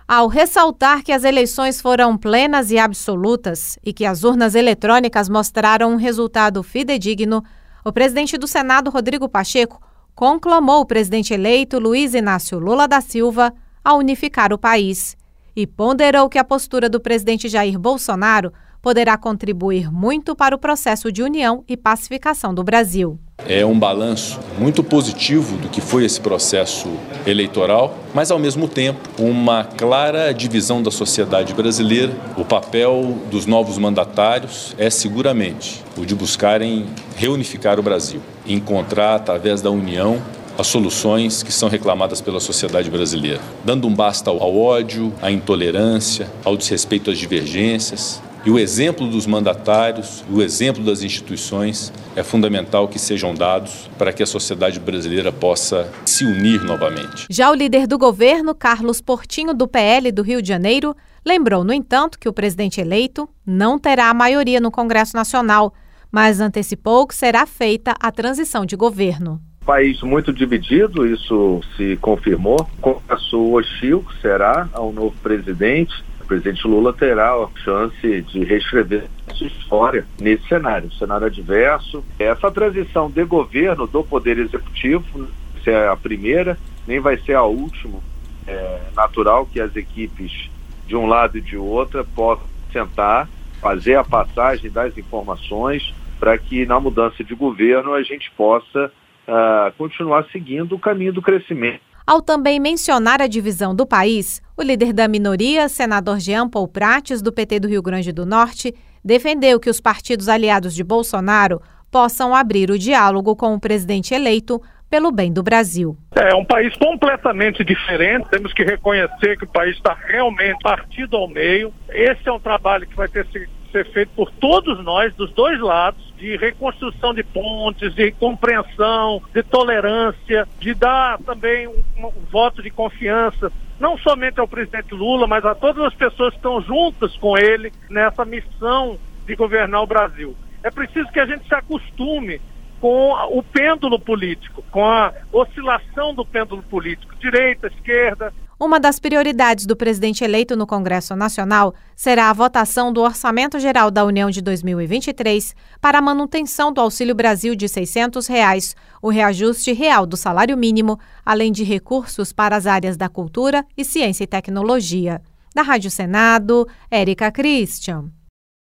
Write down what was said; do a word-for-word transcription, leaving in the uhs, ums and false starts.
Ao ressaltar que as eleições foram plenas e absolutas e que as urnas eletrônicas mostraram um resultado fidedigno, o presidente do Senado, Rodrigo Pacheco, conclamou o presidente eleito Luiz Inácio Lula da Silva a unificar o país e ponderou que a postura do presidente Jair Bolsonaro poderá contribuir muito para o processo de união e pacificação do Brasil. É um balanço muito positivo do que foi esse processo eleitoral, mas, ao mesmo tempo, uma clara divisão da sociedade brasileira. O papel dos novos mandatários é, seguramente, o de buscarem reunificar o Brasil, encontrar, através da união, as soluções que são reclamadas pela sociedade brasileira, dando um basta ao ódio, à intolerância, ao desrespeito às divergências. E o exemplo dos mandatários, o exemplo das instituições é fundamental que sejam dados para que a sociedade brasileira possa se unir novamente. Já o líder do governo, Carlos Portinho, do P L do Rio de Janeiro, lembrou, no entanto, que o presidente eleito não terá a maioria no Congresso Nacional, mas antecipou que será feita a transição de governo. País muito dividido, isso se confirmou. Congresso hostil será ao novo presidente. O presidente Lula terá a chance de reescrever sua história nesse cenário, cenário adverso. Essa transição de governo do Poder Executivo, se é a primeira, nem vai ser a última. É natural que as equipes de um lado e de outra possam sentar, fazer a passagem das informações para que na mudança de governo a gente possa uh, continuar seguindo o caminho do crescimento. Ao também mencionar a divisão do país, o líder da minoria, senador Jean Paul Prates, do P T do Rio Grande do Norte, defendeu que os partidos aliados de Bolsonaro possam abrir o diálogo com o presidente eleito pelo bem do Brasil. É um país completamente diferente, temos que reconhecer que o país está realmente partido ao meio. Esse é um trabalho que vai ter que ser feito por todos nós, dos dois lados, de reconstrução de pontes, de compreensão, de tolerância, de dar também um, um voto de confiança, não somente ao presidente Lula, mas a todas as pessoas que estão juntas com ele nessa missão de governar o Brasil. É preciso que a gente se acostume com o pêndulo político, com a oscilação do pêndulo político, direita, esquerda. Uma das prioridades do presidente eleito no Congresso Nacional será a votação do Orçamento Geral da União de dois mil e vinte e três para a manutenção do Auxílio Brasil de seiscentos reais, o reajuste real do salário mínimo, além de recursos para as áreas da cultura e ciência e tecnologia. Da Rádio Senado, Érica Christian.